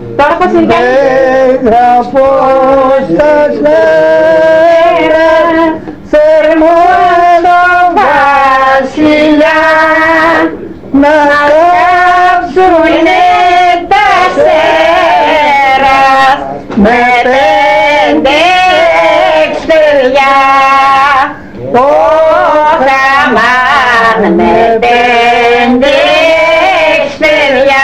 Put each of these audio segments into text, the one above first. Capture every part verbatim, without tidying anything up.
Τώρα πώς είναι κάνει. Έγραφω στα σέρα, θερμό το βασιλιά, να κάψουνε τα σέρας με πέντε εξτριά. Το χαμάν με πέντε εξτριά.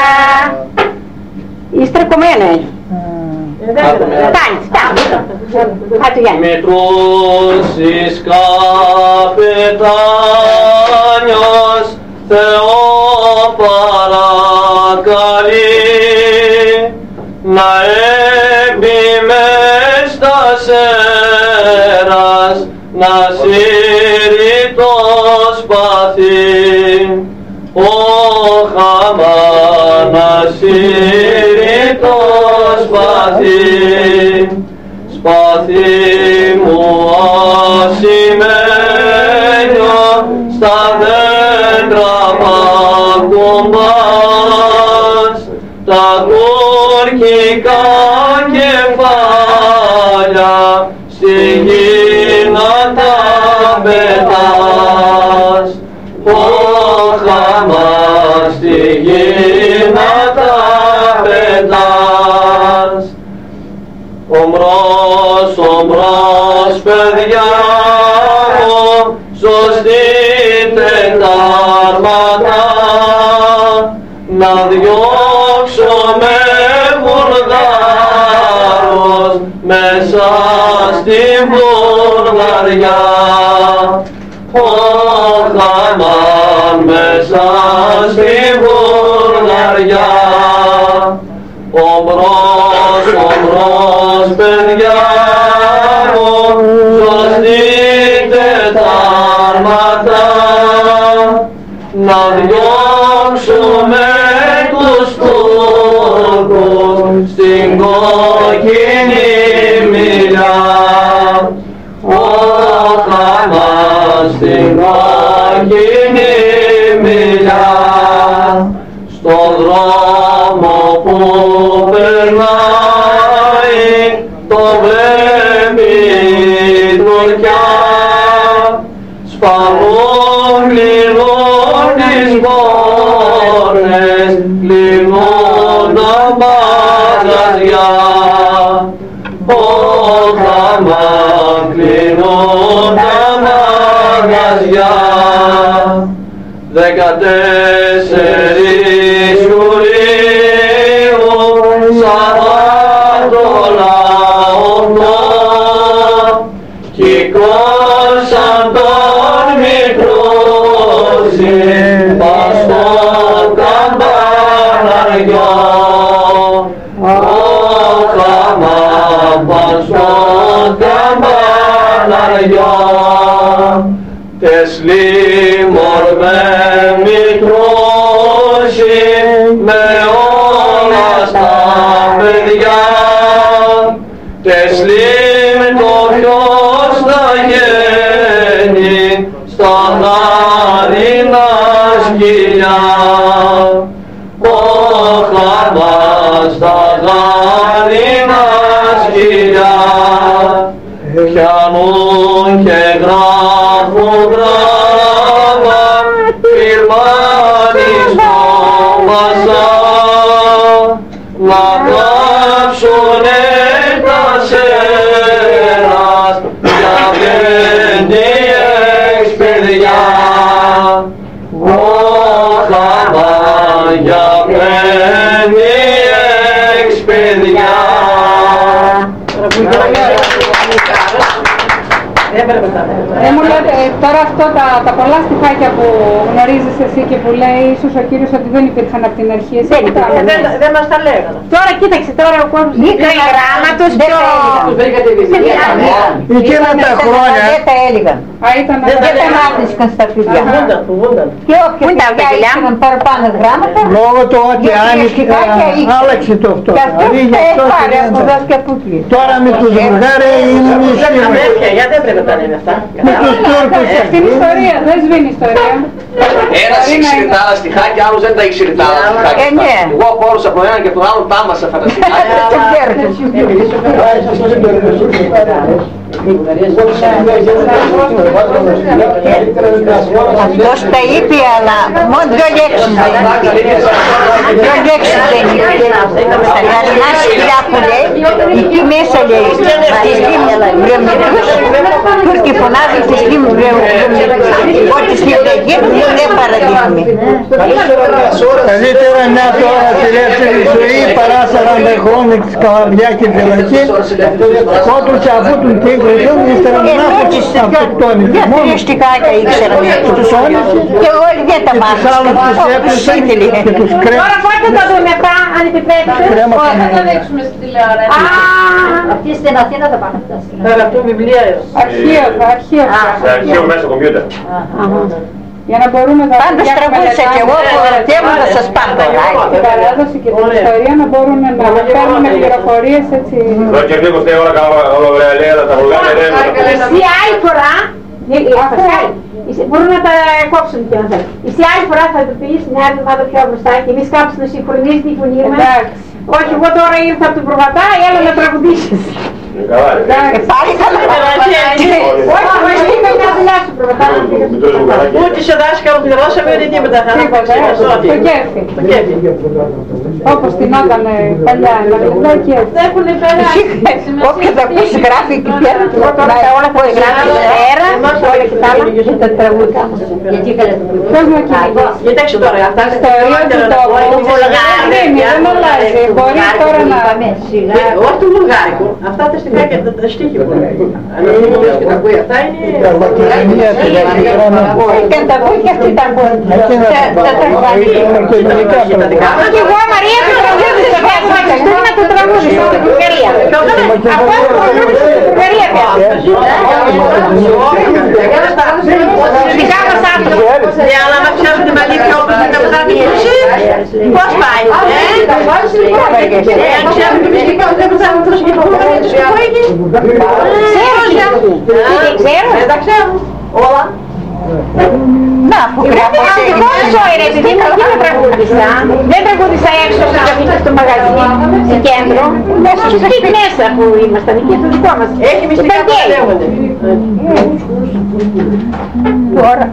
Είστε κομμένοι. Φτάνει, φτάνει. Κάτω για. Μητρώσεις καπετάνιος Θεό παρακαλεί να έμπει μες τα σέρας να σύρει το σπαθί. Ο Χαμάν να σύρει το σπαθί. Σπαθί μου ασημένιο στα δέντρα πακουμπάς, τα τουρκικά κεφάλια στη γη να τα πετάς. Ο Χαμάν στη γη να τα πετάς. Ομρός, ομρός, παιδιά μου, σωστείτε τα αρμάτα, να διώξουμε Βουλγάρους μέσα στη Βουλγαριά. Ο Χαμάν μέσα στη Βουλγαριά. Ομρός, ομρός, παιδιά μου, σωστείτε τα αρμάτα, να διώξουμε τους Τούρκους στην κόκκινη μιλιά. Ο Χαμάν στην κόκκινη μιλιά. Στον δρόμο που περνάει το βλέπει η Τουρκιά, σπανούν, κλείνουν τις πόρτες, κλείνουν τα μαγαζιά. Ο Χαμάν κλείνουν τα μαγαζιά. Δεκατέσσερις Ιουλίου Σαββάτωνα οκτώ κυκλώσαν τον Μητρούση πας στο καμπαναριό. Ο Χαμάν πας στο καμπαναριό. Τεσλίμορ με Μητρούση με όλα στα παιδιά. Τεσλίμ το ποιος θα γίνει στα χάρινα σκυλιά. Ο Χαμάν στα χάρινα σκυλιά. Πιάνουν και γράφουν γράμμα φυρμάνι στο Μασά, να κάψουνε τα σέρας για πέντε εξ παιδιά. Ο Χαμάν για πέντε εξ παιδιά. Ε, μου λέτε, τώρα αυτό τα, τα πολλά στιχάκια που γνωρίζεις εσύ και που λέει ίσως ο κύριος ότι δεν υπήρχαν από την αρχή. Εσύ δεν, δεν, δεν, δεν μας τα λέγανε. Τώρα κοίταξε, τώρα ο κόσμος βγήκα η γράμματος πιο... Εκείνα τα χρόνια... Δεν τα έλεγαν. Α, ήταν... Δεν τα μάθησαν στα παιδιά. Και όποια παιδιά είχαν παραπάνω γράμματα... Λόγω του ότι άλλαξε το αυτό. Και αυτό θα πάρει από εδώ και από εκεί. Τώρα με τους Βουλγάρες είναι μισή. Γιατί έπρεπε τα είναι αυτά. Με τους Τούρκους. Στην ιστορία, δεν σβήνει ιστορία. Ένας ήξερε τα άλλα στιχάκια, άλλος δεν τα ήξερε τα άλλα στιχάκια. Ε, ναι. Εγώ χώρωσα από έναν και τον άλλον τα άμασα αυτά τα στιχάκια. Το κέρδος. Αυτός τα είπε, αλλά μόνο δυο λέξεις δεν είπε. Δυο λέξεις δεν είπε. Στα γαλλικά σκυλιά που λέει, εκεί μέσα λέει, στις λίμνους βρεμετούς, Τούρκοι φωνάζουν στις λίμνους βρεμετούς. Ό,τι συλλεγεί δεν παραδείχνει. Καλύτερα μια τώρα στη ελεύθερη ζωή παρά σαράντα χρόνια της Καλαβιά και φυλακή, όντως αφού του κύκλου ύστερα να αυτοκτόνησε. Για θρηστικάκια ήξεραν τους όλους και όλοι δεν τα μάθαν. Και τους κρέμουν. Τώρα πότε το δούμε αυτά, αν επιτρέπετε. Θα το δείξουμε στην τηλεόραση. Αυτή στην Αθήνα θα πάνε αυτά. Θα γραφτούν βιβλία. Αρχείο, αρχείο. Σε αρχείο μέσα στο κομπιούτερ. Για να μπορούμε να Πάντως τραγούδισα κι εγώ που θέλω να σας πάρω τώρα. την παράδοση και την ιστορία να μπορούν να παίρνουν πληροφορίες έτσι. Το κερδίκο στην ώρα καλό λέει, τα βουλγάρια δεν Η άλλη φορά, μπορούν να τα κόψουν και να θέλουν. Η άλλη φορά θα το πεις μια εβδομάδα πιο μπροστά και εμείς κάπως να συγχρονίζετε η φωνή μας. Όχι, εγώ τώρα ήρθα από την Προβατά, έλα να τραγουδήσεις. Και πάλι καλά. Όχι, όχι, είμαι μια δουλειά σου Προβατά. Ούτε σε δάσκαλο πληρώσαμε ούτε τίποτα. Το κέφι. Όπως την ότανε παλιά, να μιλά και έτσι. Δεν έχουν περάσει. Όποιος θα ακούσει γράφει και πιάνει τα όλα που γράφει αέρα, όλα και τα άλλα και τα τραγούδια. Γιατί καλές το Πώς να κυνηγήσει. Κοιτάξτε τώρα, αυτά είναι Στο ίδιο του τόπου, δεν αλλάζει. Μπορεί τώρα να... όχι του βουλγάρικου, αυτά τα στιχάκια, τα στίχη που λέει. Αν είναι μόνος και τα ακούει αυτά είναι... Και τα ακούει και αυτή τα ακούει. Τα τραγουδάκια. Και εγώ Μαρία που τραγούδισα πέρα να ξεστούν να το τραγούδισα στην Βουλγαρία. Από αυτό το τραγούδισα στην Βουλγαρία πέρα. Δικά μας άνθρωπο. Ναι, αλλά να ξέρουν την αλήθεια όπως δεν τα μετά την κουσί, πώς πάει, ε? Αν ξέρουν την μυστικά όπως δεν τα μετά την κουσί, Ξέρω, δεν τα ξέρουν. Όλα. Να, που γράφω. Πόσο είναι, επειδή μου δεν τραγούδισα. Δεν τραγούδισα έξω στο μαγαζί, στο κέντρο. Εκεί μέσα που ήμασταν, εκεί το δικό μας. Έχει μυστικά που λέγονται. Τώρα.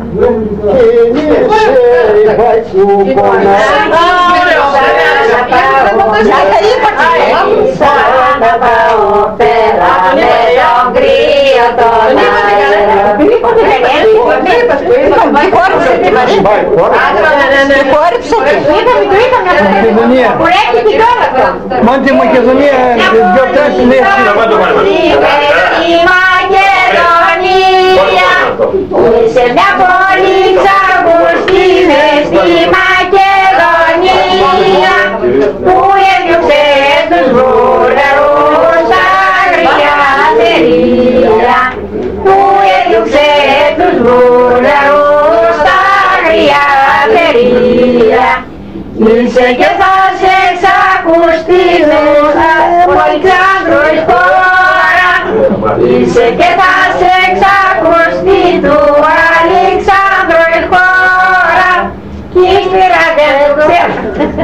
Να τα είπα τι λέει. Σαν να πάω πέρα με τον κρύο τον αέρα. Μην είπατε κανένα. Χόρεψε τη Μαρία. Χόρεψε τη. Το είπαμε, το είπαμε. Που έχει την τώρα αυτό. Μόνο τη Μακεδονία δυο-τρεις λέξεις. Η Μακεδονία σε μια πόλη ξαγουστή μες στη Μακεδονία που έδιωξε τους βούλγαρους αγριά θερία, που έδιωξε τους βούλγαρους αγριά θερία. Είσαι και θα σε εξακουστεί ο Αλεξάνδρου η χώρα. Είσαι και θα σε εξακουστεί του Αλεξάνδρου η χώρα. Κι ύστερα δεν το ξέρω.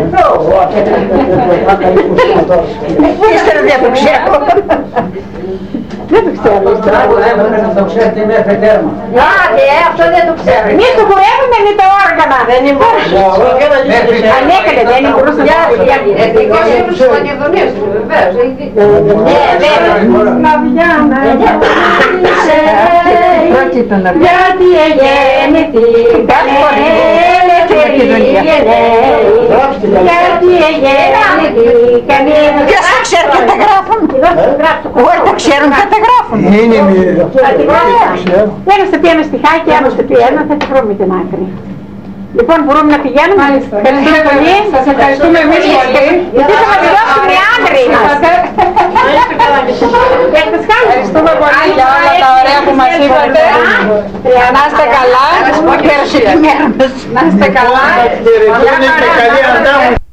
Ύστερα δεν το ξέρω. Δεν το ξέρω. Το ξέρετε μέχρι τέρμα. Άντε, αυτό δεν το ξέρω. Εμείς το χορεύουμε με τα όργανα. Δεν μπορούσε. Ανέκανε, δεν μπορούσε να το φτιάξει. Εθνικός ύμνος της Μακεδονίας, βεβαίως. Ναι, βέβαια. Να βγαίνω. Γιατί εγέννηθηκανε ελευθερία. Γιατί εγέννηθηκανε. Ποιος τα ξέρει και τα γράφουν. Όλοι τα ξέρουν και τα γράφουν. Είναι μία. Ένα στο πει ένα στιχάκι, ένα στο πει ένα, θα τη βρούμε την άκρη. Λοιπόν, μπορούμε να πηγαίνουμε. Ευχαριστούμε πολύ. Σας ευχαριστούμε εμείς πολύ. Γιατί θα μας δώσουν οι άντρες μας. Ευχαριστούμε πολύ για όλα τα ωραία που μας είπατε. Να είστε καλά. Πέρασε τη μέρα μας. Να είστε καλά. Καλή